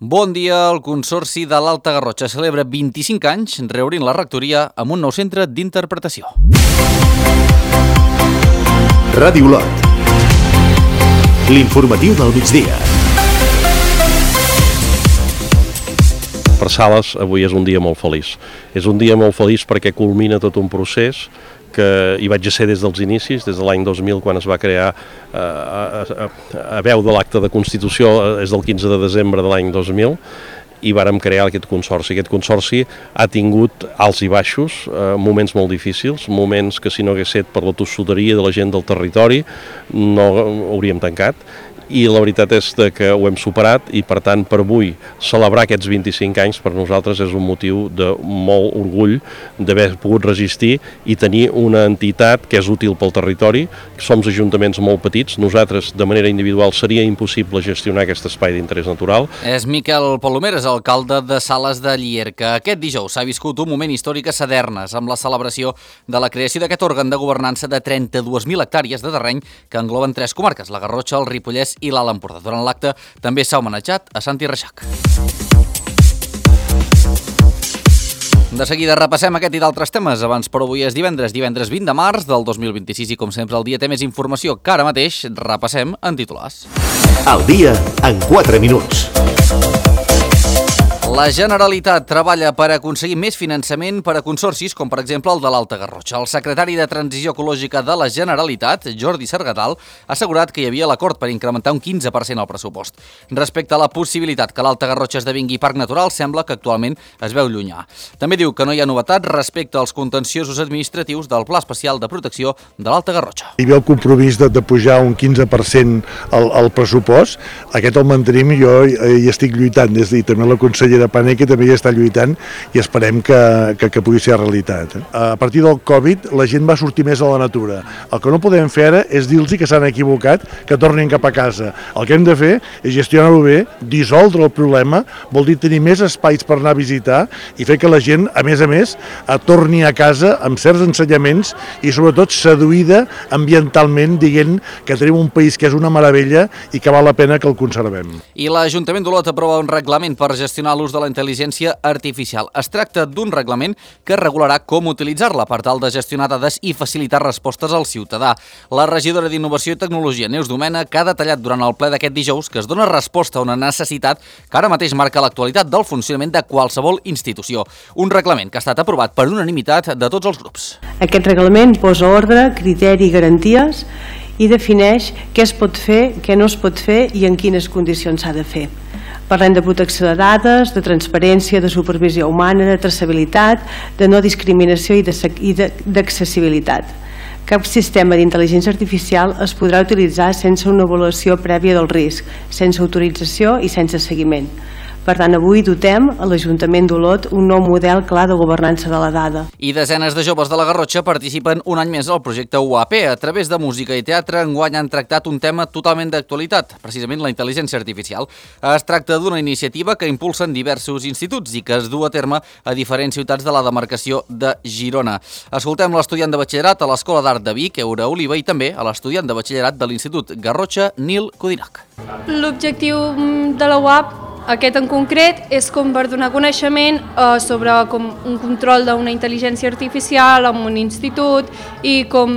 Bon dia, el Consorci de l'Alta Garrotxa celebra 25 anys reobrint la rectoria amb un nou centre d'interpretació. Ràdio Olot, l'informatiu del migdia. Per Sales, avui és un dia molt feliç. És un dia molt feliç perquè culmina tot un procés que hi vaig ser des dels inicis, des de l'any 2000, quan es va crear a veu de l'acte de Constitució, és del 15 de desembre de l'any 2000, i vàrem crear aquest consorci. Aquest consorci ha tingut alts i baixos, moments molt difícils, moments que si no hagués estat per la tossuderia de la gent del territori no hauríem tancat, i la veritat és que ho hem superat i per tant per avui celebrar aquests 25 anys per nosaltres és un motiu de molt orgull d'haver pogut resistir i tenir una entitat que és útil pel territori. Som ajuntaments molt petits, nosaltres de manera individual seria impossible gestionar aquest espai d'interès natural. És Miquel Palomeres, alcalde de Sales de Llierca. Aquest dijous s'ha viscut un moment històric a Sadernes amb la celebració de la creació d'aquest òrgan de governança de 32.000 hectàrees de terreny que engloben 3 comarques, la Garrotxa, el Ripollès i l'Alt Empordà. Durant l'acte també s'ha homenatjat a Santi Reixac. De seguida repassem aquest i d'altres temes. Abans, però avui és divendres 20 de març del 2026 i com sempre el dia té més informació que ara mateix repassem en titulars. El dia en 4 minuts. La Generalitat treballa per aconseguir més finançament per a consorcis, com per exemple el de l'Alta Garrotxa. El secretari de Transició Ecològica de la Generalitat, Jordi Sargatal, ha assegurat que hi havia l'acord per incrementar un 15% el pressupost. Respecte a la possibilitat que l'Alta Garrotxa esdevingui parc natural, sembla que actualment es veu llunyà. També diu que no hi ha novetats respecte als contenciosos administratius del Pla Especial de Protecció de l'Alta Garrotxa. Hi havia el compromís de pujar un 15% el pressupost. Aquest el mantenim i jo hi estic lluitant i també la consellera Pané, que també hi està lluitant, i esperem que pugui ser realitat. A partir del Covid la gent va sortir més a la natura. El que no podem fer ara és dir-los que s'han equivocat, que tornin cap a casa. El que hem de fer és gestionar-ho bé, dissoldre el problema, vol dir tenir més espais per anar a visitar i fer que la gent, a més, torni a casa amb certs ensenyaments i sobretot seduïda ambientalment, dient que tenim un país que és una meravella i que val la pena que el conservem. I l'Ajuntament d'Olot aprova un reglament per gestionar l'ús de la intel·ligència artificial. Es tracta d'un reglament que regularà com utilitzar-la per tal de gestionar dades i facilitar respostes al ciutadà. La regidora d'Innovació i Tecnologia, Neus Domènech, ha detallat durant el ple d'aquest dijous que es dona resposta a una necessitat que ara mateix marca l'actualitat del funcionament de qualsevol institució. Un reglament que ha estat aprovat per unanimitat de tots els grups. Aquest reglament posa ordre, criteri i garanties i defineix què es pot fer, què no es pot fer i en quines condicions s'ha de fer. Parlem de protecció de dades, de transparència, de supervisió humana, de traçabilitat, de no discriminació i d'accessibilitat. Cap sistema d'intel·ligència artificial es podrà utilitzar sense una avaluació prèvia del risc, sense autorització i sense seguiment. Per tant, avui dotem a l'Ajuntament d'Olot un nou model clar de governança de la dada. I desenes de joves de la Garrotxa participen un any més al projecte UAP. A través de música i teatre, enguany han tractat un tema totalment d'actualitat, precisament la intel·ligència artificial. Es tracta d'una iniciativa que impulsen diversos instituts i que es du a terme a diferents ciutats de la demarcació de Girona. Escoltem l'estudiant de batxillerat a l'Escola d'Art de Vic, Eura Oliva, i també a l'estudiant de batxillerat de l'Institut Garrotxa, Nil Codinac. L'objectiu de la UAP, aquest en concret, és com per donar coneixement sobre com un control d'una intel·ligència artificial en un institut i com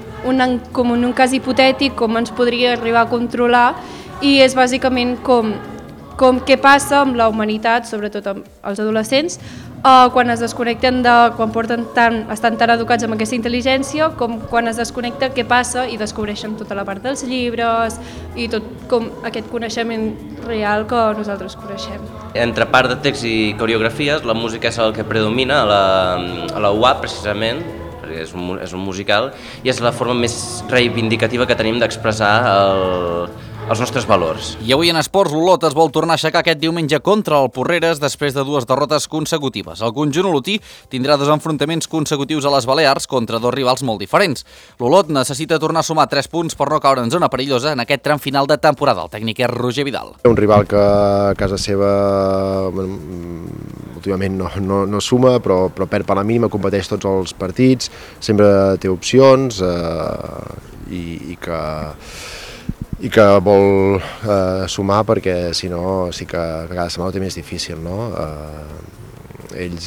en un cas hipotètic com ens podria arribar a controlar, i és bàsicament com què passa amb la humanitat, sobretot amb els adolescents, quan es desconnecten quan estan tan educats amb aquesta intel·ligència, com quan es desconnecta què passa i descobreixen tota la part dels llibres i tot com aquest coneixement real que nosaltres coneixem. Entre part de text i coreografies, la música és el que predomina a la UAP precisament, perquè és un musical, i és la forma més reivindicativa que tenim d'expressar els nostres valors. I avui en esports, l'Olot es vol tornar a aixecar aquest diumenge contra el Porreres després de 2 derrotes consecutives. El conjunt olotí tindrà 2 enfrontaments consecutius a les Balears contra 2 rivals molt diferents. L'Olot necessita tornar a sumar 3 punts per no caure en zona perillosa en aquest tram final de temporada. El tècnic és Roger Vidal. Un rival que a casa seva últimament no suma, però perd per la mínima, competeix tots els partits, sempre té opcions i que i que vol sumar, perquè si no sí que cada setmana ho té més difícil, no? Ells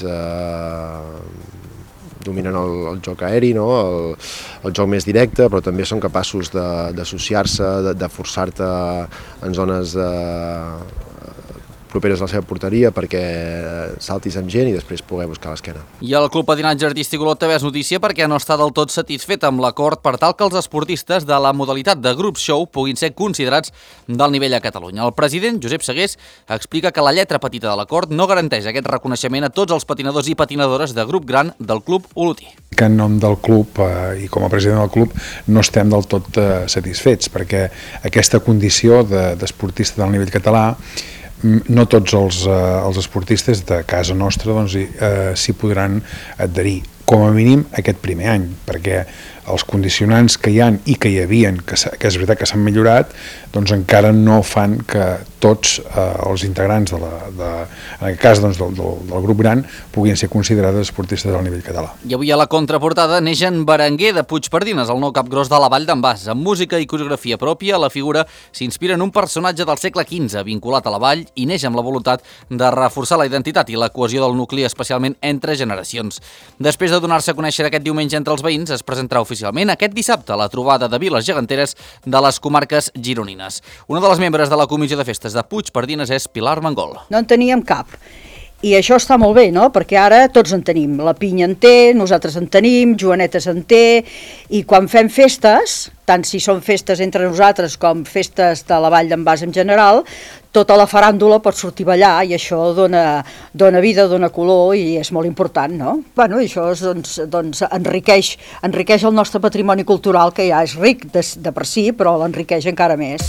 dominen el joc aeri, no? El joc més directe, però també són capaços d'associar-se, de forçar-te en zones properes a la seva porteria perquè saltis amb gent i després poder buscar l'esquena. I el Club Patinatge Artístic Olot també és notícia perquè no està del tot satisfet amb l'acord per tal que els esportistes de la modalitat de Group Show puguin ser considerats del nivell a Catalunya. El president, Josep Segués, explica que la lletra petita de l'acord no garanteix aquest reconeixement a tots els patinadors i patinadores de grup gran del Club Olotí. Que en nom del club i com a president del club no estem del tot satisfets, perquè aquesta condició d'esportista del nivell català no tots els esportistes de casa nostra s'hi podran adherir, com a mínim aquest primer any, perquè els condicionants que hi ha i que hi havien, que és veritat que s'han millorat, doncs encara no fan que tots els integrants en aquest cas del grup gran puguin ser considerats esportistes del nivell català. I avui a la contraportada neix en Berenguer de Puigpardines, el nou capgròs de la Vall d'en Bas. Amb música i coreografia pròpia, la figura s'inspira en un personatge del segle XV vinculat a la vall i neix amb la voluntat de reforçar la identitat i la cohesió del nucli, especialment entre generacions. Després de donar-se a conèixer aquest diumenge entre els veïns, es presentarà oficialment aquest dissabte la trobada de viles geganteres de les comarques gironines. Una de les membres de la Comissió de Festes de Puigpardines és Pilar Mangol. No en teníem cap. I això està molt bé, no? Perquè ara tots en tenim. La Pinya en té, nosaltres en tenim, Joanetes en té, i quan fem festes, tant si són festes entre nosaltres com festes de la Vall d'en Bas en general, tota la faràndula pot sortir a ballar i això dona vida, dona color i és molt important, no? Bueno, això doncs enriqueix el nostre patrimoni cultural, que ja és ric de per si, però l'enriqueix encara més.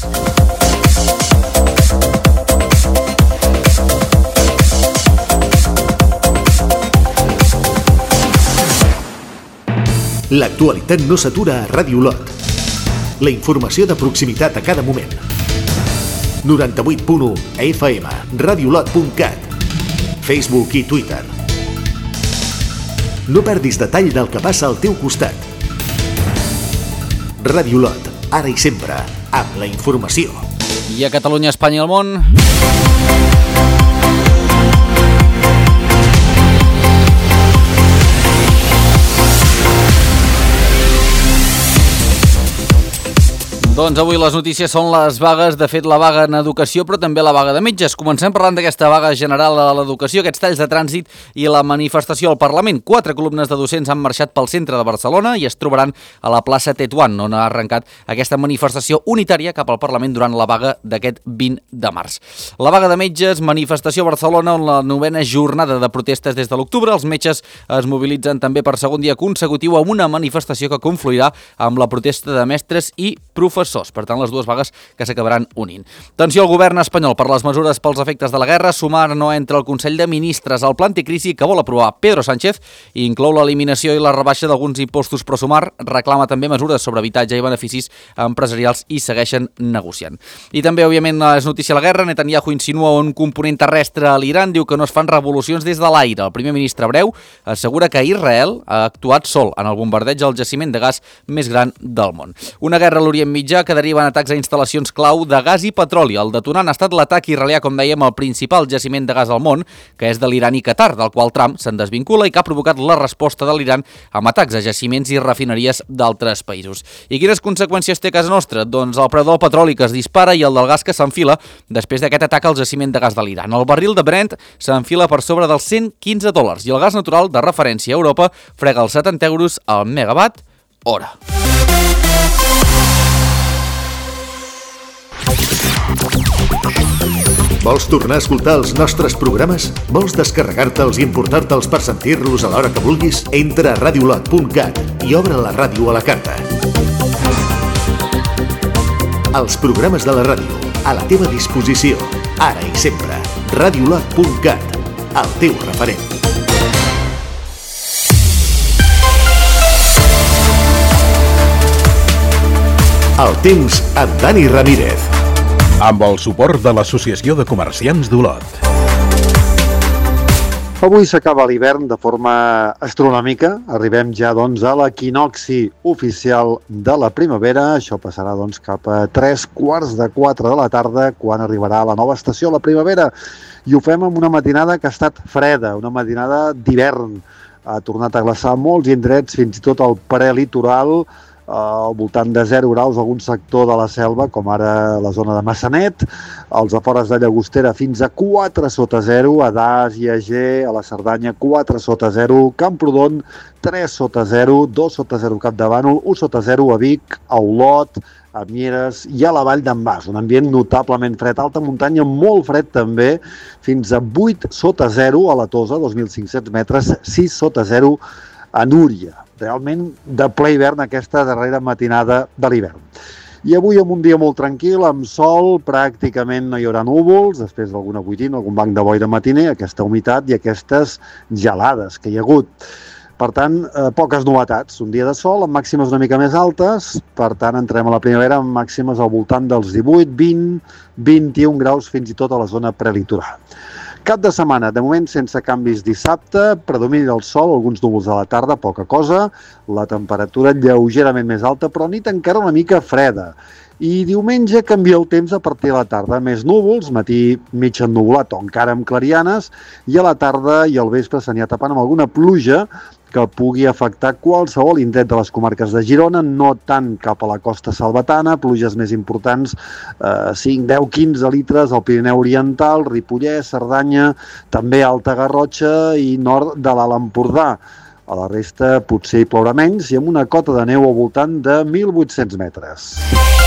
L'actualitat no s'atura a Ràdio Olot. La informació de proximitat a cada moment. 98.1 FM, radiolot.cat, Facebook i Twitter. No perdis detall del que passa al teu costat. Ràdio Olot, ara i sempre, amb la informació. I a Catalunya, Espanya i el món... Doncs avui les notícies són les vagues, de fet la vaga en educació, però també la vaga de metges. Comencem parlant d'aquesta vaga general a l'educació, aquests talls de trànsit i la manifestació al Parlament. 4 columnes de docents han marxat pel centre de Barcelona i es trobaran a la plaça Tetuan, on ha arrencat aquesta manifestació unitària cap al Parlament durant la vaga d'aquest 20 de març. La vaga de metges, manifestació a Barcelona, on la 9ª jornada de protestes des de l'octubre. Els metges es mobilitzen també per segon dia consecutiu amb una manifestació que confluirà amb la protesta de mestres i professors. Per tant, les dues vagues que s'acabaran unint. Atenció al govern espanyol per les mesures pels efectes de la guerra. Sumar no entra al Consell de Ministres. El pla anticrisi que vol aprovar Pedro Sánchez inclou l'eliminació i la rebaixa d'alguns impostos, però Sumar reclama també mesures sobre habitatge i beneficis empresarials i segueixen negociant. I també, òbviament, és notícia la guerra. Netanyahu insinua un component terrestre a l'Iran. Diu que no es fan revolucions des de l'aire. El primer ministre hebreu assegura que Israel ha actuat sol en el bombardeig al jaciment de gas més gran del món. Una guerra a l'Orient Mitjà que deriva en atacs a instal·lacions clau de gas i petroli. El detonant ha estat l'atac israelià, com dèiem, al principal jaciment de gas al món, que és de l'Iran i Qatar, del qual Trump se'n desvincula i que ha provocat la resposta de l'Iran amb atacs a jaciments i refineries d'altres països. I quines conseqüències té a casa nostra? Doncs el preu del petroli que es dispara i el del gas que s'enfila després d'aquest atac al jaciment de gas de l'Iran. El barril de Brent s'enfila per sobre dels $115 i el gas natural de referència a Europa frega els 70 euros al megawatt hora. Vols tornar a escoltar els nostres programes? Vols descarregar-te'ls i importar-te'ls per sentir-los a l'hora que vulguis? Entra a radiolot.cat i obre la ràdio a la carta. Els programes de la ràdio, a la teva disposició, ara i sempre. Radiolot.cat, el teu referent. El temps amb Dani Ramírez. Amb el suport de l'Associació de Comerciants d'Olot. Avui s'acaba l'hivern de forma astronòmica. Arribem ja a l'equinocci oficial de la primavera. Això passarà cap a 3:15 de la tarda, quan arribarà la nova estació, la primavera. I ho fem amb una matinada que ha estat freda, una matinada d'hivern. Ha tornat a glaçar molts indrets, fins i tot al prelitoral, al voltant de 0 graus, algun sector de la selva, com ara la zona de Massanet, als afores de Llagostera fins a 4 sota 0, a Das i a Ger, a la Cerdanya 4 sota 0, Camprodon 3 sota 0, 2 sota 0 Capdavànol, 1 sota 0 a Vic, a Olot, a Mieres i a la Vall d'en Bas. Un ambient notablement fred, alta muntanya molt fred també, fins a 8 sota 0 a la Tosa, 2.500 metres, 6 sota 0 a Núria. Realment de ple hivern aquesta darrera matinada de l'hivern. I avui amb un dia molt tranquil, amb sol, pràcticament no hi haurà núvols, després d'alguna boirina, algun banc de boira matiner, aquesta humitat i aquestes gelades que hi ha hagut. Per tant, poques novetats. Un dia de sol amb màximes una mica més altes, per tant entrem a la primavera amb màximes al voltant dels 18, 20, 21 graus fins i tot a la zona prelitoral. Cap de setmana, de moment sense canvis dissabte, predomini el sol, alguns núvols a la tarda, poca cosa, la temperatura lleugerament més alta, però nit encara una mica freda. I diumenge canvia el temps a partir de la tarda, més núvols, matí mig ennuvolat o encara amb clarianes, i a la tarda i al vespre s'anirà tapant amb alguna pluja que pugui afectar qualsevol indret de les comarques de Girona, no tant cap a la costa salvatana, pluges més importants, 5, 10, 15 litres al Pirineu Oriental, Ripollès, Cerdanya, també Alta Garrotxa i nord de l'Alt Empordà. A la resta potser hi plourà menys i amb una cota de neu al voltant de 1.800 metres.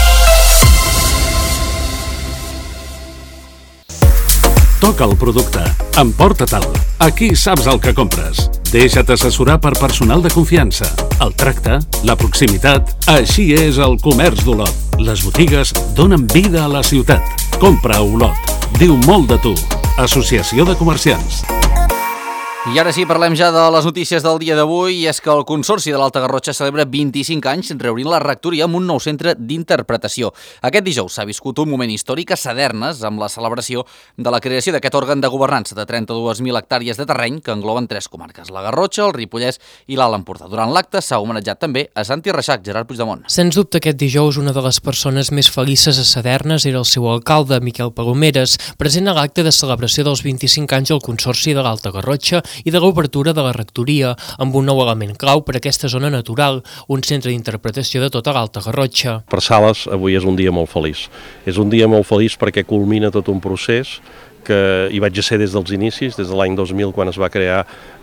Toca el producte. Emporta-te'l. Aquí saps el que compres. Deixa't assessorar per personal de confiança. El tracte, la proximitat, així és el comerç d'Olot. Les botigues donen vida a la ciutat. Compra a Olot. Diu molt de tu. Associació de Comerciants. I ara sí, parlem ja de les notícies del dia d'avui, i és que el Consorci de l'Alta Garrotxa celebra 25 anys reobrint la rectoria amb un nou centre d'interpretació. Aquest dijous s'ha viscut un moment històric a Sadernes amb la celebració de la creació d'aquest òrgan de governança de 32.000 hectàrees de terreny que engloben 3 comarques, la Garrotxa, el Ripollès i l'Alt Empordà. Durant l'acte s'ha homenatjat també a Santi Reixac, Gerard Puigdemont. Sens dubte, aquest dijous una de les persones més felices a Sadernes era el seu alcalde, Miquel Palomeres, present a l'acte de celebració dels 25 anys al Consorci de l'Alta Garrotxa i de l'obertura de la rectoria, amb un nou element clau per a aquesta zona natural, un centre d'interpretació de tota l'Alta Garrotxa. Per Sales, avui és un dia molt feliç. És un dia molt feliç perquè culmina tot un procés que hi vaig ser des dels inicis, des de l'any 2000, quan es va crear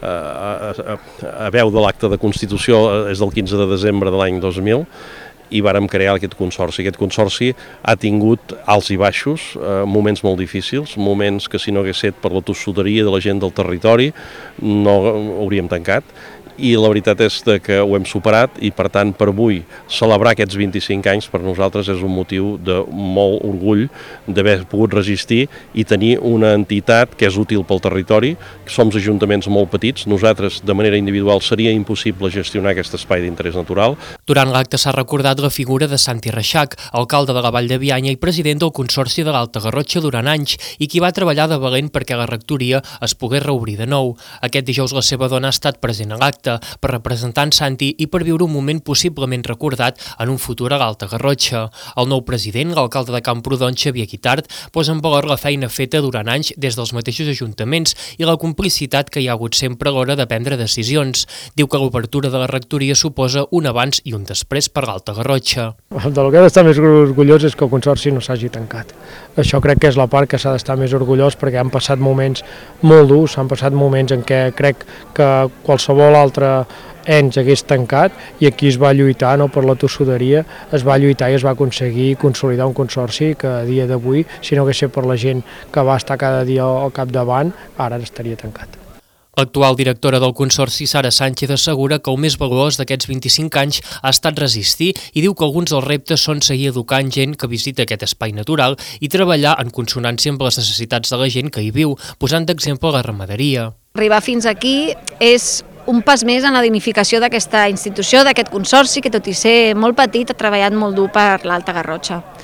a veu de l'acte de Constitució, és del 15 de desembre de l'any 2000, i vàrem crear aquest consorci. Aquest consorci ha tingut alts i baixos, moments molt difícils, moments que si no hagués estat per la tossuderia de la gent del territori no hauríem tancat, i la veritat és que ho hem superat i per tant per avui celebrar aquests 25 anys per nosaltres és un motiu de molt orgull d'haver pogut resistir i tenir una entitat que és útil pel territori. Som ajuntaments molt petits, nosaltres de manera individual seria impossible gestionar aquest espai d'interès natural. Durant l'acte s'ha recordat la figura de Santi Reixac, alcalde de la Vall de Bianya i president del Consorci de l'Alta Garrotxa durant anys i qui va treballar de valent perquè la rectoria es pogués reobrir de nou. Aquest dijous la seva dona ha estat present a l'acte per representar en Santi i per viure un moment possiblement recordat en un futur a l'Alta Garrotxa. El nou president, l'alcalde de Camprodon, Xavier Guitart, posa en valor la feina feta durant anys des dels mateixos ajuntaments i la complicitat que hi ha hagut sempre a l'hora de prendre decisions. Diu que l'obertura de la rectoria suposa un abans i un després per l'Alta Garrotxa. Del que ha d'estar més orgullós és que el Consorci no s'hagi tancat. Això crec que és la part que s'ha d'estar més orgullós perquè han passat moments molt durs, han passat moments en què crec que qualsevol altre ens hagués tancat i aquí es va lluitar, no, per la tossuderia, es va lluitar i es va aconseguir consolidar un consorci que a dia d'avui, si no hagués estat per la gent que va estar cada dia al capdavant, ara estaria tancat. L'actual directora del Consorci, Sara Sánchez, assegura que el més valuós d'aquests 25 anys ha estat resistir i diu que alguns dels reptes són seguir educant gent que visita aquest espai natural i treballar en consonància amb les necessitats de la gent que hi viu, posant d'exemple la ramaderia. Arribar fins aquí és un pas més en la dignificació d'aquesta institució, d'aquest consorci, que tot i ser molt petit ha treballat molt dur per l'Alta Garrotxa.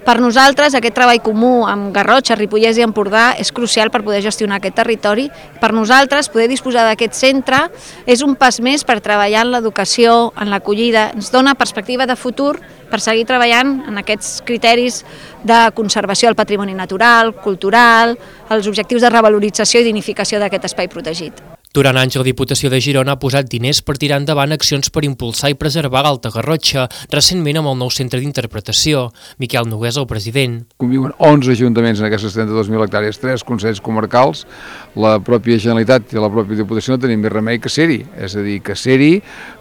Per nosaltres, aquest treball comú amb Garrotxa, Ripollès i Empordà és crucial per poder gestionar aquest territori. Per nosaltres, poder disposar d'aquest centre és un pas més per treballar en l'educació, en l'acollida, ens dona perspectiva de futur per seguir treballant en aquests criteris de conservació del patrimoni natural, cultural, els objectius de revalorització i dignificació d'aquest espai protegit. Durant anys, la Diputació de Girona ha posat diners per tirar endavant accions per impulsar i preservar l'Alta Garrotxa, recentment amb el nou centre d'interpretació. Miquel Nogués, el president. Conviuen 11 ajuntaments en aquestes 32.000 hectàrees, 3 consells comarcals, la pròpia Generalitat i la pròpia Diputació no tenim més remei que ser-hi, és a dir, que ser-hi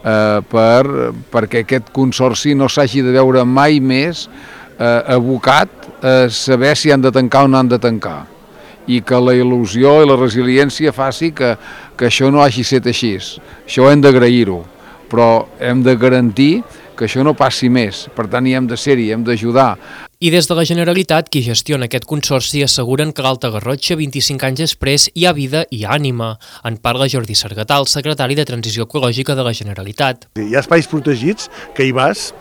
perquè aquest consorci no s'hagi de veure mai més abocat a saber si han de tancar o no han de tancar, i que la il·lusió i la resiliència faci que això no hagi estat així. Això hem d'agrair-ho, però hem de garantir que això no passi més. Per tant, hi hem de ser-hi, hem d'ajudar. I des de la Generalitat, qui gestiona aquest consorci, asseguren que l'Alta Garrotxa, 25 anys després, hi ha vida i ànima. En parla Jordi Sargatal, secretari de Transició Ecològica de la Generalitat. Hi ha espais protegits que hi vas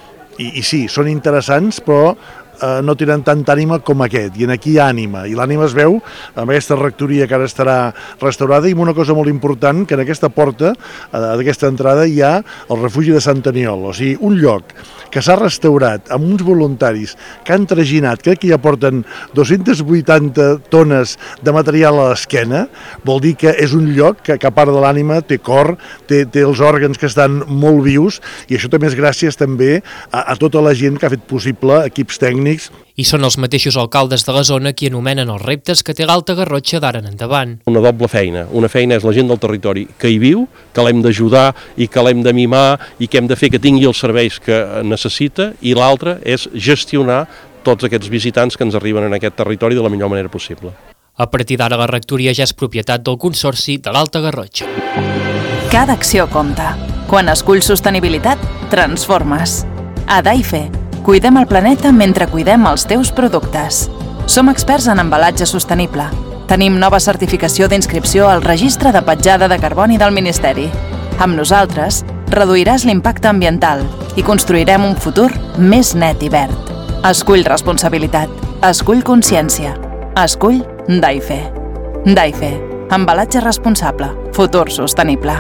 i sí, són interessants, però no tenen tanta ànima com aquest, i aquí hi ha ànima, i l'ànima es veu amb aquesta rectoria que ara estarà restaurada, i amb una cosa molt important, que en aquesta porta d'aquesta entrada hi ha el refugi de Sant Aniol, o sigui, un lloc que s'ha restaurat amb uns voluntaris que han traginat, crec que ja porten 280 tones de material a l'esquena, vol dir que és un lloc que a part de l'ànima té cor, té els òrgans que estan molt vius, i això també és gràcies també a tota la gent que ha fet possible, equips tècnics. I són els mateixos alcaldes de la zona qui anomenen els reptes que té l'Alta Garrotxa d'ara en endavant. Una doble feina. Una feina és la gent del territori que hi viu, que l'hem d'ajudar i que l'hem de mimar i que hem de fer que tingui els serveis que necessita, i l'altra és gestionar tots aquests visitants que ens arriben en aquest territori de la millor manera possible. A partir d'ara la rectoria ja és propietat del Consorci de l'Alta Garrotxa. Cada acció compta. Quan esculls sostenibilitat, transformes. A Daife, cuidem el planeta mentre cuidem els teus productes. Som experts en embalatge sostenible. Tenim nova certificació d'inscripció al Registre de Petjada de Carboni del Ministeri. Amb nosaltres, reduiràs l'impacte ambiental i construirem un futur més net i verd. Escull responsabilitat. Escull consciència. Escull Daife. Daife. Embalatge responsable. Futur sostenible.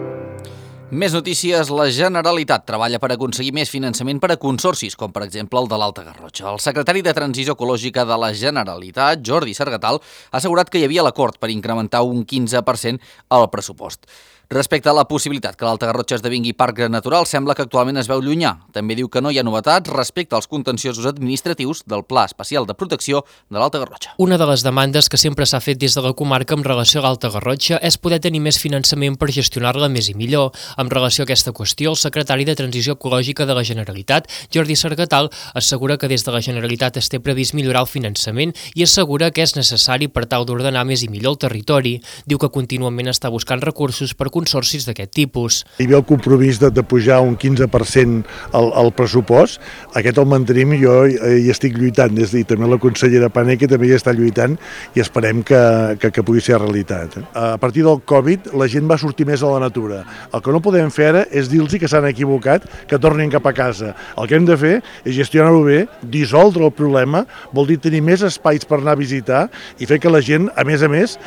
Més notícies, la Generalitat treballa per aconseguir més finançament per a consorcis, com per exemple el de l'Alta Garrotxa. El secretari de Transició Ecològica de la Generalitat, Jordi Sargatal, ha assegurat que hi havia l'acord per incrementar un 15% el pressupost. Respecte a la possibilitat que l'Alta Garrotxa esdevingui parc natural, sembla que actualment es veu llunyà. També diu que no hi ha novetats respecte als contenciosos administratius del Pla Especial de Protecció de l'Alta Garrotxa. Una de les demandes que sempre s'ha fet des de la comarca amb relació a l'Alta Garrotxa és poder tenir més finançament per gestionar-la més i millor. En relació a aquesta qüestió, el secretari de Transició Ecològica de la Generalitat, Jordi Sargatal, assegura que des de la Generalitat es té previst millorar el finançament i assegura que és necessari per tal d'ordenar més i millor el territori. Diu que contínuament està buscant recursos per consorcis d'aquest tipus. Hi havia el compromís de pujar un 15% el pressupost. Aquest el mantenim, jo hi estic lluitant, i també la consellera Paneque també hi està lluitant, i esperem que pugui ser realitat. A partir del Covid la gent va sortir més a la natura. El que no podem fer ara és dir-los que s'han equivocat, que tornin cap a casa. El que hem de fer és gestionar-ho bé, dissoldre el problema, vol dir tenir més espais per anar a visitar i fer que la gent, a més,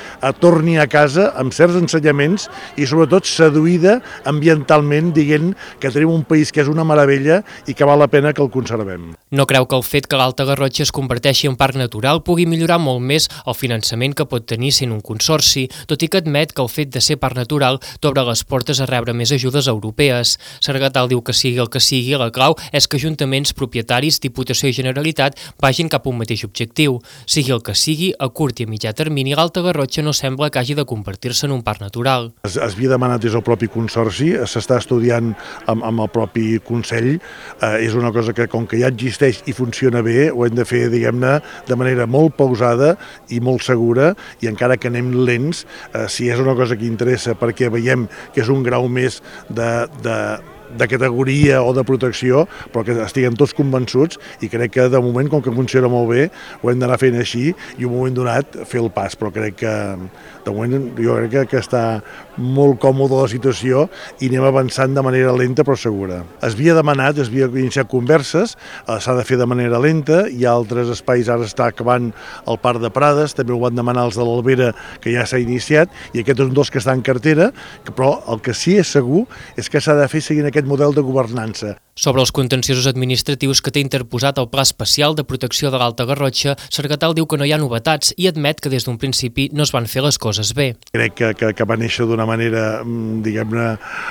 torni a casa amb certs ensenyaments i sobretot seduïda ambientalment, dient que tenim un país que és una meravella i que val la pena que el conservem. No creu que el fet que l'Alta Garrotxa es converteixi en parc natural pugui millorar molt més el finançament que pot tenir sent un consorci, tot i que admet que el fet de ser parc natural t'obre les portes a rebre més ajudes europees. Sargatal diu que sigui el que sigui, la clau és que ajuntaments, propietaris, Diputació i Generalitat vagin cap a un mateix objectiu. Sigui el que sigui, a curt i a mitjà termini, l'Alta Garrotxa no sembla que hagi de convertir-se en un parc natural. Es havia demanat des del propi consorci, s'està estudiant amb el propi Consell, és una cosa que com que ja existeix i funciona bé, ho hem de fer, diguem-ne, de manera molt pausada i molt segura, i encara que anem lents, si és una cosa que interessa perquè veiem que és un grau més de de categoria o de protecció, però que estiguem tots convençuts, i crec que de moment, com que funciona molt bé, ho hem d'anar fent així i un moment donat fer el pas, però crec que de moment jo crec que està molt còmode la situació i anem avançant de manera lenta però segura. Es havia demanat, es havia iniciat converses, s'ha de fer de manera lenta, hi ha altres espais, ara està acabant el Parc de Prades, també ho van demanar els de l'Albera, que ja s'ha iniciat, i aquest és un dels que està en cartera, però el que sí és segur és que s'ha de fer seguint aquest model de governança. Sobre els contenciosos administratius que té interposat el Pla Especial de Protecció de l'Alta Garrotxa, Sargatal diu que no hi ha novetats i admet que des d'un principi no es van fer les coses bé. Crec que va néixer d'una manera, diguem-ne,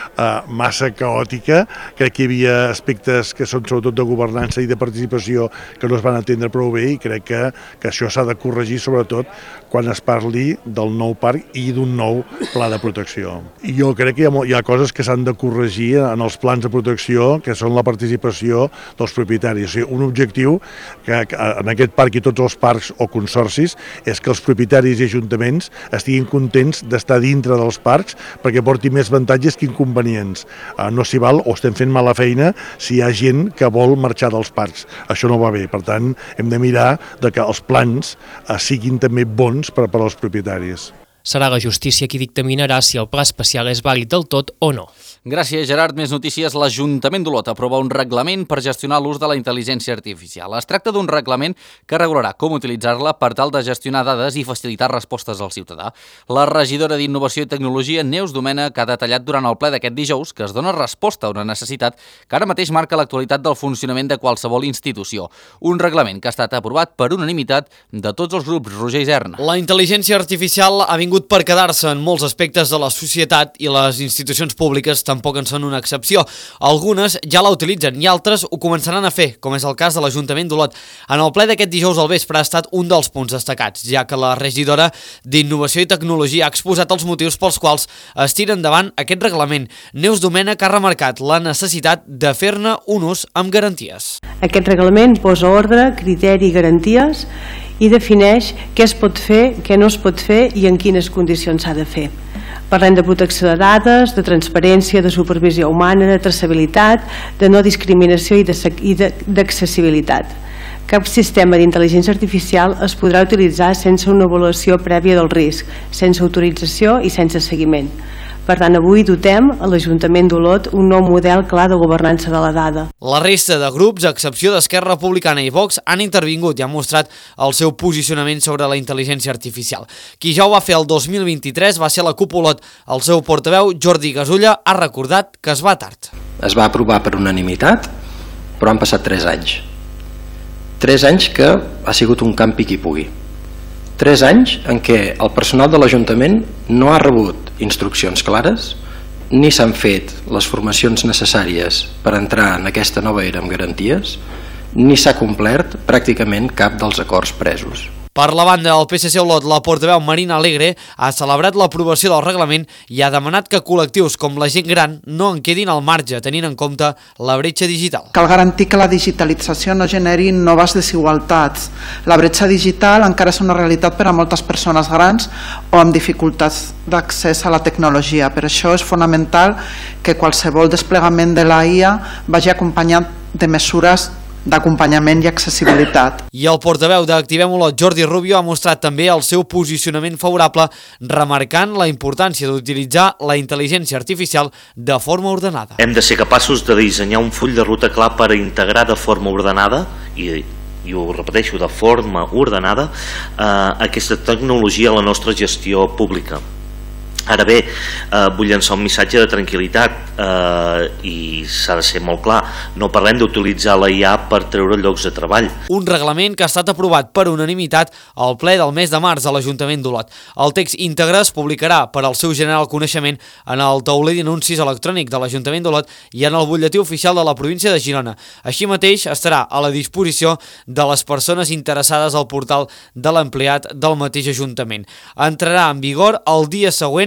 massa caòtica. Crec que hi havia aspectes que són sobretot de governança i de participació que no es van entendre prou bé, i crec que això s'ha de corregir, sobretot quan es parli del nou parc i d'un nou pla de protecció. I jo crec que hi ha coses que s'han de corregir en els plans de protecció, que són la participació dels propietaris. O sigui, un objectiu que en aquest parc i tots els parcs o consorcis és que els propietaris i ajuntaments estiguin contents d'estar dintre dels parcs perquè porti més avantatges que inconvenients. No s'hi val o estem fent mala feina si hi ha gent que vol marxar dels parcs. Això no va bé. Per tant, hem de mirar que els plans siguin també bons per als propietaris. Serà la justícia qui dictaminarà si el pla especial és vàlid del tot o no. Gràcies, Gerard. Més notícies. L'Ajuntament d'Olot aprova un reglament per gestionar l'ús de la intel·ligència artificial. Es tracta d'un reglament que regularà com utilitzar-la per tal de gestionar dades i facilitar respostes al ciutadà. La regidora d'Innovació i Tecnologia, Neus Domènech, ha detallat durant el ple d'aquest dijous que es dona resposta a una necessitat que ara mateix marca l'actualitat del funcionament de qualsevol institució. Un reglament que ha estat aprovat per unanimitat de tots els grups. Roger Isern. La intel·ligència artificial ha vingut per quedar-se en molts aspectes de la societat i les institucions públiques tampoc en són una excepció. Algunes ja la utilitzen i altres ho començaran a fer, com és el cas de l'Ajuntament d'Olot. En el ple d'aquest dijous al vespre ha estat un dels punts destacats, ja que la regidora d'Innovació i Tecnologia ha exposat els motius pels quals es tira endavant aquest reglament. Neus Domènech ha remarcat la necessitat de fer-ne un ús amb garanties. Aquest reglament posa ordre, criteri i garanties i defineix què es pot fer, què no es pot fer i en quines condicions s'ha de fer. Parlem de protecció de dades, de transparència, de supervisió humana, de traçabilitat, de no discriminació i d'accessibilitat. Cap sistema d'intel·ligència artificial es podrà utilitzar sense una avaluació prèvia del risc, sense autorització i sense seguiment. Per tant, avui dotem a l'Ajuntament d'Olot un nou model clar de governança de la dada. La resta de grups, a excepció d'Esquerra Republicana i Vox, han intervingut i han mostrat el seu posicionament sobre la intel·ligència artificial. Qui ja ho va fer el 2023 va ser la CUP Olot. El seu portaveu, Jordi Gasulla, ha recordat que es va tard. Es va aprovar per unanimitat, però han passat 3 anys. 3 anys que ha sigut un campi qui pugui. 3 anys en què el personal de l'Ajuntament no ha rebut instruccions clares, ni s'han fet les formacions necessàries per entrar en aquesta nova era amb garanties, ni s'ha complert pràcticament cap dels acords presos. Per la banda del PSC Olot, la portaveu Marina Alegre ha celebrat l'aprovació del reglament i ha demanat que col·lectius com la gent gran no en quedin al marge, tenint en compte la bretxa digital. Cal garantir que la digitalització no generi noves desigualtats. La bretxa digital encara és una realitat per a moltes persones grans o amb dificultats d'accés a la tecnologia. Per això és fonamental que qualsevol desplegament de la IA vagi acompanyat de mesures d'acompanyament i accessibilitat. I el portaveu d'Activem Olot, Jordi Rubio, ha mostrat també el seu posicionament favorable, remarcant la importància d'utilitzar la intel·ligència artificial de forma ordenada. Hem de ser capaços de dissenyar un full de ruta clar per integrar de forma ordenada i ho repeteixo, de forma ordenada, aquesta tecnologia a la nostra gestió pública. Ara bé, vull llançar un missatge de tranquil·litat i s'ha de ser molt clar. No parlem d'utilitzar la IA per treure llocs de treball. Un reglament que ha estat aprovat per unanimitat al ple del mes de març a l'Ajuntament d'Olot. El text íntegre es publicarà per al seu general coneixement en el tauler d'anuncis electrònic de l'Ajuntament d'Olot i en el butlletí oficial de la província de Girona. Així mateix estarà a la disposició de les persones interessades al portal de l'empleat del mateix Ajuntament. Entrarà en vigor el dia següent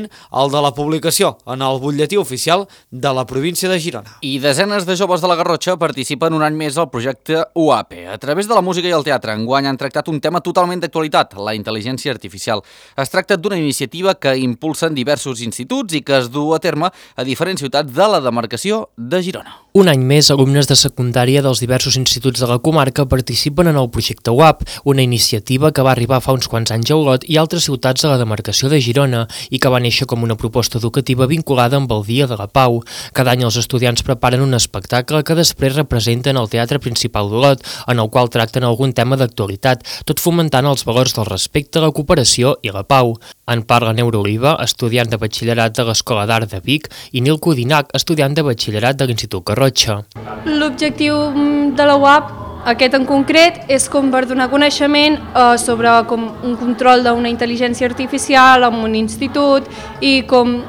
el de la publicació en el butlletí oficial de la província de Girona. I desenes de joves de la Garrotxa participen un any més al projecte UAP. A través de la música i el teatre, enguany han tractat un tema totalment d'actualitat, la intel·ligència artificial. Es tracta d'una iniciativa que impulsen diversos instituts i que es du a terme a diferents ciutats de la demarcació de Girona. Un any més, alumnes de secundària dels diversos instituts de la comarca participen en el projecte UAP, una iniciativa que va arribar fa uns quants anys a Olot i altres ciutats de la demarcació de Girona i que va néixer com una proposta educativa vinculada amb el Dia de la Pau. Cada any els estudiants preparen un espectacle que després representen al Teatre Principal d'Olot, en el qual tracten algun tema d'actualitat, tot fomentant els valors del respecte, la cooperació i la pau. En parla Neura Oliva, estudiant de batxillerat de l'Escola d'Art de Vic, i Nil Codinac, estudiant de batxillerat de l'Institut Garrotxa. L'objectiu de la UAP, aquest en concret, és com per donar coneixement sobre com un control d'una intel·ligència artificial en un institut i com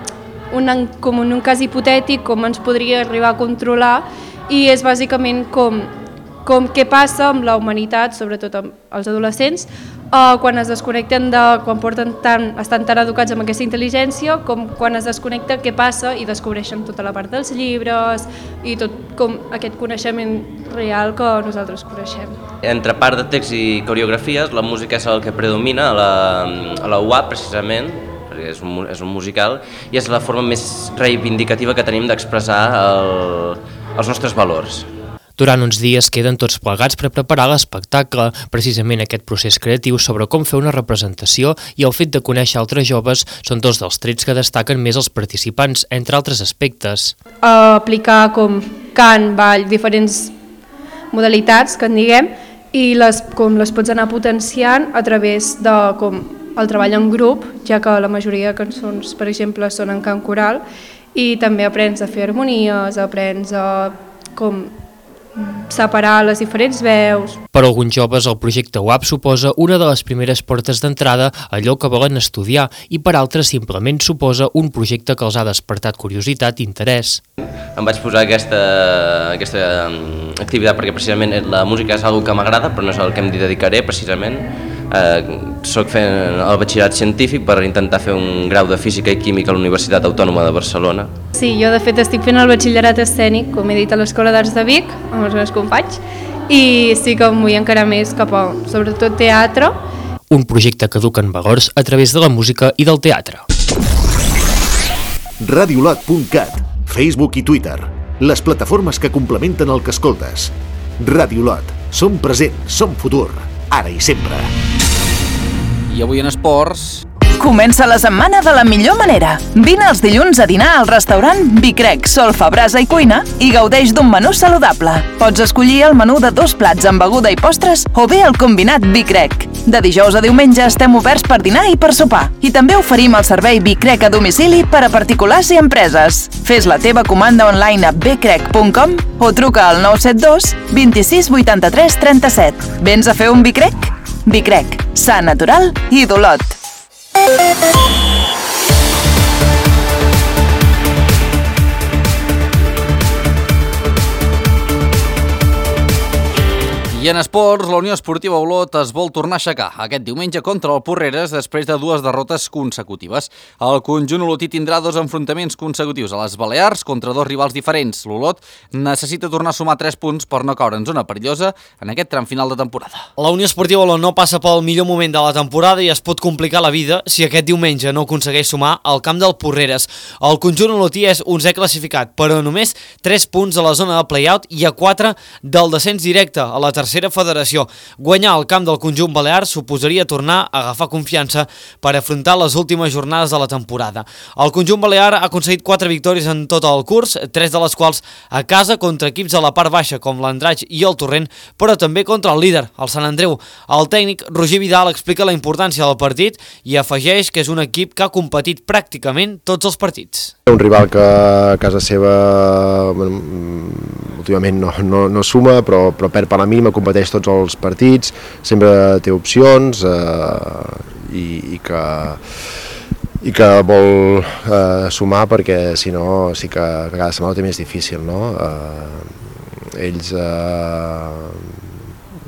en un cas hipotètic com ens podria arribar a controlar, i és bàsicament com què passa amb la humanitat, sobretot amb els adolescents, quan es desconnecten quan estan tan educats amb aquesta intel·ligència, com quan es desconnecta què passa i descobreixen tota la part dels llibres i tot com aquest coneixement real que nosaltres coneixem. Entre part de text i coreografies, la música és el que predomina a la UAP precisament, perquè és un musical, i és la forma més reivindicativa que tenim d'expressar els nostres valors. Durant uns dies queden tots plegats per preparar l'espectacle, precisament aquest procés creatiu sobre com fer una representació i el fet de conèixer altres joves són dos dels trets que destaquen més els participants, entre altres aspectes. Aplicar com cant, ball, diferents modalitats, que en diguem, i les pots anar potenciant a través de el treball en grup, ja que la majoria de cançons, per exemple, són en cant coral, i també aprens a fer harmonies, aprens a separar les diferents veus. Per alguns joves el projecte UAP suposa una de les primeres portes d'entrada a allò que volen estudiar i per altres simplement suposa un projecte que els ha despertat curiositat i interès. Em vaig posar aquesta activitat perquè precisament la música és una que m'agrada, però no és el que em dedicaré precisament. Soc fent el batxillerat científic per intentar fer un grau de física i química a la Universitat Autònoma de Barcelona. Sí, jo de fet estic fent el batxillerat escènic, com he dit, a l'Escola d'Arts de Vic, amb els meus companys, i sí que em vull encara més cap a, sobretot, teatre. Un projecte que educa en valors a través de la música i del teatre. Radiolot.cat, Facebook i Twitter, les plataformes que complementen el que escoltes. Radiolot, som present, som futur, ara i sempre. I avui en esports... Comença la setmana de la millor manera. Vine els dilluns a dinar al restaurant Vicrec, Solfa, Brasa i Cuina i gaudeix d'un menú saludable. Pots escollir el menú de 2 plats amb beguda i postres o bé el combinat Vicrec. De dijous a diumenge estem oberts per dinar i per sopar. I també oferim el servei Vicrec a domicili per a particulars i empreses. Fes la teva comanda online a becrec.com o truca al 972 26 83 37. Vens a fer un Vicrec? Vicrec, sa, natural i d'Olot. I en esports, la Unió Esportiva Olot es vol tornar a aixecar aquest diumenge contra el Porreres després de 2 derrotes consecutives. El conjunt olotí tindrà 2 enfrontaments consecutius a les Balears contra 2 rivals diferents. L'Olot necessita tornar a sumar 3 punts per no caure en zona perillosa en aquest tram final de temporada. La Unió Esportiva Olot no passa pel millor moment de la temporada i es pot complicar la vida si aquest diumenge no aconsegueix sumar al camp del Porreres. El conjunt olotí és 11è classificat, però només 3 punts a la zona de play-out i a 4 del descens directe a la tercera federació. Guanyar el camp del conjunt balear suposaria tornar a agafar confiança per afrontar les últimes jornades de la temporada. El conjunt balear ha aconseguit 4 victòries en tot el curs, 3 de les quals a casa contra equips a la part baixa com l'Andratx i el Torrent, però també contra el líder, el Sant Andreu. El tècnic Roger Vidal explica la importància del partit i afegeix que és un equip que ha competit pràcticament tots els partits. Un rival que a casa seva últimament no suma, però per la mínima competeix tots els partits, sempre té opcions i que vol sumar perquè si no sí que cada setmana ho té més difícil, no? Ells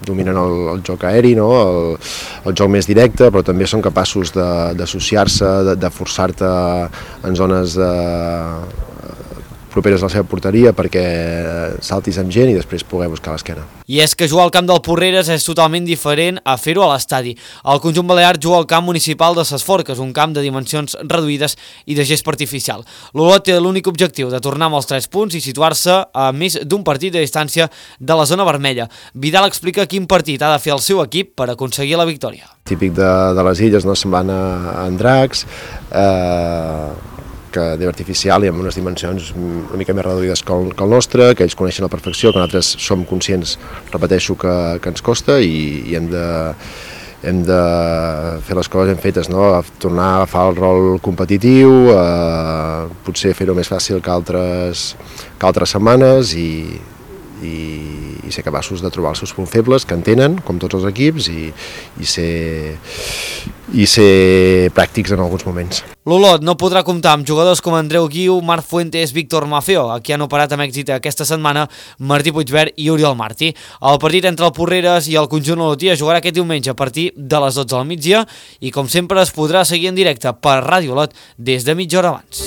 dominen el joc aeri, no? El joc més directe, però també són capaços d'associar-se, de forçar-te en zones properes a la seva porteria perquè saltis amb gent i després poder buscar l'esquena. I és que jugar al camp del Porreres és totalment diferent a fer-ho a l'estadi. El conjunt balear juga al camp municipal de Ses Forques, un camp de dimensions reduïdes i de gespa artificial. L'Olot té l'únic objectiu de tornar amb els 3 punts i situar-se a més d'un partit de distància de la zona vermella. Vidal explica quin partit ha de fer el seu equip per aconseguir la victòria. Típic de les illes, no? Semblant a Andracs, que d'artificial i amb unes dimensions una mica més reduïdes que el nostre, que ells coneixen a la perfecció, que nosaltres som conscients, repeteixo, que ens costa i hem de fer les coses ben fetes, no? Tornar a agafar el rol competitiu, potser fer-ho més fàcil que altres setmanes i ser capaços de trobar els seus punts febles, que en tenen, com tots els equips, i ser pràctics en alguns moments. L'Olot no podrà comptar amb jugadors com Andreu Guiu, Marc Fuentes, Víctor Mafeo, a qui han operat amb èxit aquesta setmana Martí Puigvert i Oriol Martí. El partit entre el Porreres i el conjunt olotí es jugarà aquest diumenge a partir de les 12 del migdia i, com sempre, es podrà seguir en directe per Ràdio Olot des de mitja hora abans.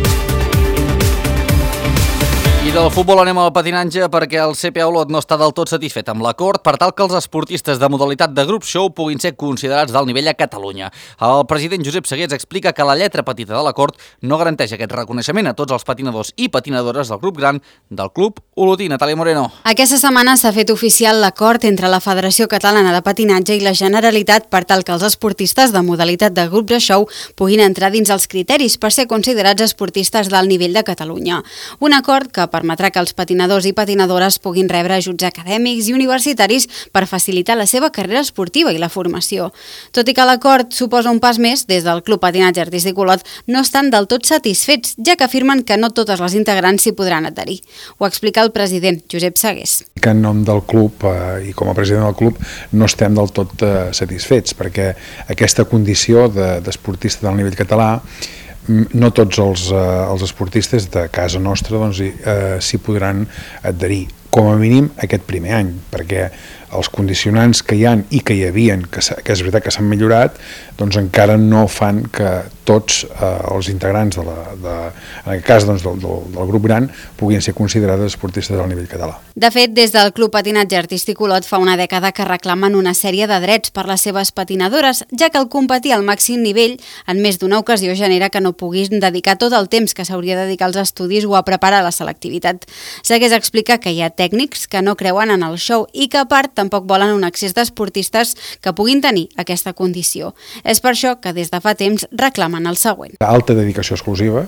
I del futbol anem al patinatge perquè el CPA Olot no està del tot satisfet amb l'acord per tal que els esportistes de modalitat de grup show puguin ser considerats d'alt nivell a Catalunya. El president Josep Segués explica que la lletra petita de l'acord no garanteix aquest reconeixement a tots els patinadors i patinadores del grup gran del club olotí. Natàlia Moreno. Aquesta setmana s'ha fet oficial l'acord entre la Federació Catalana de Patinatge i la Generalitat per tal que els esportistes de modalitat de grup de show puguin entrar dins els criteris per ser considerats esportistes d'alt nivell de Catalunya. Un acord que permetrà que els patinadors i patinadores puguin rebre ajuts acadèmics i universitaris per facilitar la seva carrera esportiva i la formació. Tot i que l'acord suposa un pas més, des del Club Patinatge Artístic Olot no estan del tot satisfets, ja que afirmen que no totes les integrants s'hi podran adherir. Ho explica el president, Josep Segués. Que en nom del club i com a president del club no estem del tot satisfets, perquè aquesta condició d'esportista del nivell català no tots els esportistes de casa nostra s'hi podran adherir, com a mínim aquest primer any, perquè els condicionants que hi ha i que hi havien, que és veritat que s'han millorat, doncs encara no fan que tots els integrants en aquest cas del grup gran puguin ser considerats esportistes del nivell català. De fet, des del Club Patinatge Artístic Olot fa una dècada que reclamen una sèrie de drets per les seves patinadores, ja que el competir al màxim nivell en més d'una ocasió genera que no puguin dedicar tot el temps que s'hauria de dedicar als estudis o a preparar la selectivitat. Segués explica que hi ha tècnics que no creuen en el show i que a part tampoc volen un accés d'esportistes que puguin tenir aquesta condició. És per això que des de fa temps reclamen el següent. Alta dedicació exclusiva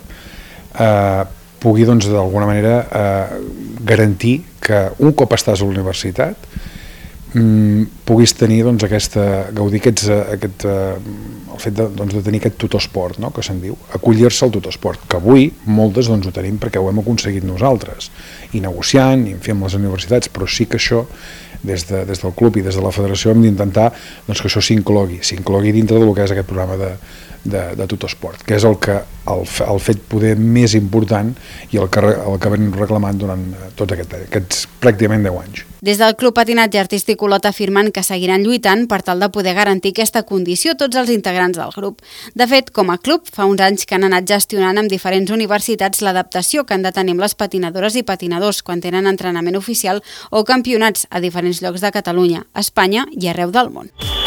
pugui d'alguna manera garantir que un cop estàs a la universitat puguis tenir gaudir el fet de tenir aquest tutorsport, no?, que se'n diu, acollir-se al tutorsport, que avui moltes ho tenim perquè ho hem aconseguit nosaltres, i negociant, i en fi, amb les universitats, però sí que això des del club i des de la federació hem d'intentar que això s'inclogui dintre del que és aquest programa de tutorsport, que és el fet poder més important i el que venim reclamant durant tots aquests pràcticament 10 anys. Des del Club Patinatge Artístic Olot afirmen que seguiran lluitant per tal de poder garantir aquesta condició a tots els integrants del grup. De fet, com a club, fa uns anys que han anat gestionant amb diferents universitats l'adaptació que han de tenir amb les patinadores i patinadors quan tenen entrenament oficial o campionats a diferents llocs de Catalunya, Espanya i arreu del món.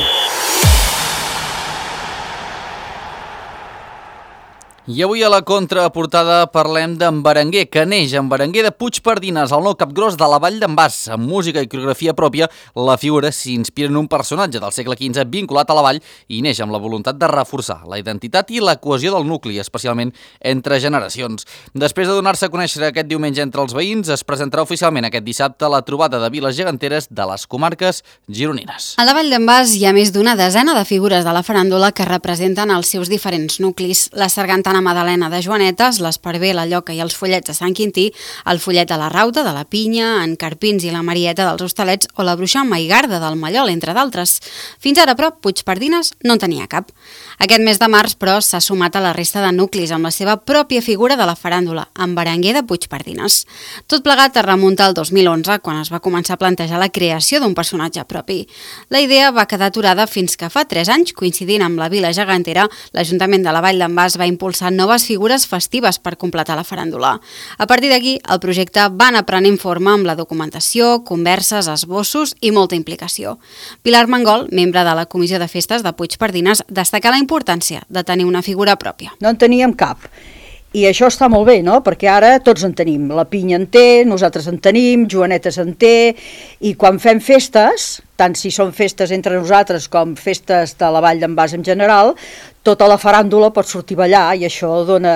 I avui a la contraportada parlem d'en Berenguer, que neix en Berenguer de Puigpardines, el nou capgròs de la Vall d'en Bas. Amb música i coreografia pròpia, la figura s'inspira en un personatge del segle XV vinculat a la vall i neix amb la voluntat de reforçar la identitat i la cohesió del nucli, especialment entre generacions. Després de donar-se a conèixer aquest diumenge entre els veïns, es presentarà oficialment aquest dissabte la trobada de viles geganteres de les comarques gironines. A la Vall d'en Bas hi ha més d'una desena de figures de la faràndula que representen els seus diferents nuclis. La sargantana Santa Madalena de Joanetes, l'Esparver, la Lloca i els Follets de Sant Quintí, el Follet de la Rauta, de la Pinya, en Carpins i la Marieta dels Hostalets o la Bruixa Maigarda del Mallol, entre d'altres. Fins ara, però, Puigpardines no en tenia cap. Aquest mes de març, però, s'ha sumat a la resta de nuclis amb la seva pròpia figura de la faràndula, en Berenguer de Puigpardines. Tot plegat es remunta al 2011, quan es va començar a plantejar la creació d'un personatge propi. La idea va quedar aturada fins que fa 3 anys, coincidint amb la Vila Gegantera, l'Ajuntament de la Vall d'en Bas va impulsar noves figures festives per completar la faràndula. A partir d'aquí, el projecte va anar prenent forma amb la documentació, converses, esbossos i molta implicació. Pilar Mangol, membre de la Comissió de Festes de Puigpardines, destaca la importància de tenir una figura pròpia. No en teníem cap. I això està molt bé, no? Perquè ara tots en tenim. La Pinya en té, nosaltres en tenim, Joanetes en té, i quan fem festes, tant si són festes entre nosaltres com festes de la Vall d'en Bas en general, tota la faràndula pot sortir a ballar i això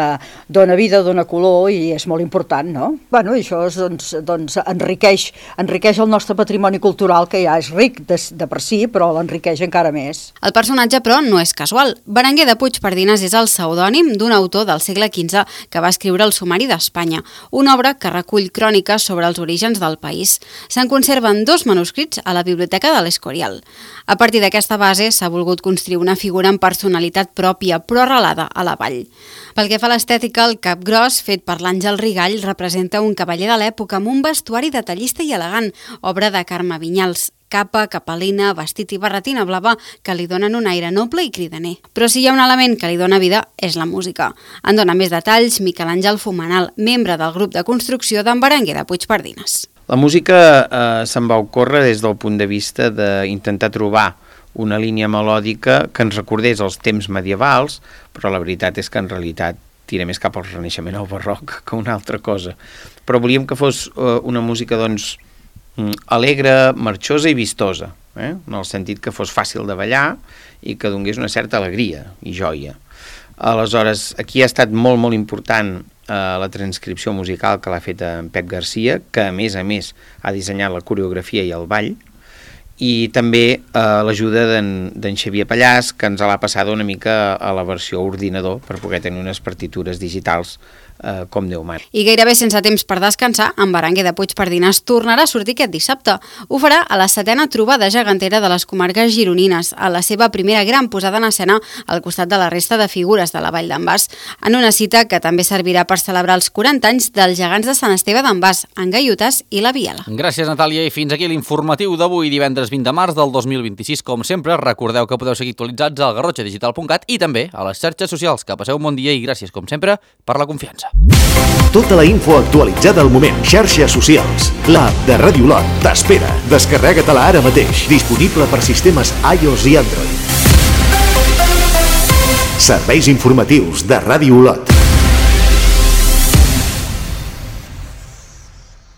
dona vida, dona color i és molt important, no? Bueno, i això doncs, enriqueix el nostre patrimoni cultural, que ja és ric de per si, però l'enriqueix encara més. El personatge, però, no és casual. Berenguer de Puigpardines és el pseudònim d'un autor del segle XV que va escriure el Sumari d'Espanya, una obra que recull cròniques sobre els orígens del país. Se'n conserven 2 manuscrits a la Biblioteca de l'Escorial. A partir d'aquesta base s'ha volgut construir una figura amb personalitat pròpia, però arrelada a la vall. Pel que fa a l'estètica, el cap gros, fet per l'Àngel Rigall, representa un cavaller de l'època amb un vestuari detallista i elegant, obra de Carme Vinyals. Capa, capelina, vestit i barretina blava que li donen un aire noble i cridaner. Però si hi ha un element que li dona vida, és la música. En dona més detalls Miquel Àngel Fumanal, membre del grup de construcció d'en Berenguer de Puigpardines. La música se'n va ocórrer des del punt de vista d'intentar trobar una línia melòdica que ens recordés els temps medievals, però la veritat és que en realitat tira més cap al Renaixement o al Barroc que una altra cosa. Però volíem que fos una música, doncs, alegre, marxosa i vistosa, en el sentit que fos fàcil de ballar i que donés una certa alegria i joia. Aleshores, aquí ha estat molt, molt important la transcripció musical que l'ha fet en Pep Garcia, que a més ha dissenyat la coreografia i el ball, i també l'ajuda d'en Xavier Pallàs, que ens l'ha passada una mica a la versió ordinador per poder tenir unes partitures digitals com Déu mana. I gairebé sense temps per descansar, en Berenguer de Puigpardines tornarà a sortir aquest dissabte. Ho farà a la 7a trobada gegantera de les comarques gironines, a la seva primera gran posada en escena al costat de la resta de figures de la Vall d'en Bas, en una cita que també servirà per celebrar els 40 anys dels gegants de Sant Esteve d'en Bas, en Gaiotàs i la Biela. Gràcies, Natàlia, i fins aquí l'informatiu d'avui, divendres 20 de març del 2026. Com sempre, recordeu que podeu seguir actualitzats al garrotxadigital.cat i també a les xarxes socials. Que passeu un bon dia i gràcies, com sempre, per la confiança. Tota la info actualitzada al moment. Xarxes socials. L'app de Ràdio Lot t'espera. Descarrega-te-la ara mateix. Disponible per sistemes iOS i Android. Serveis informatius de Ràdio Lot.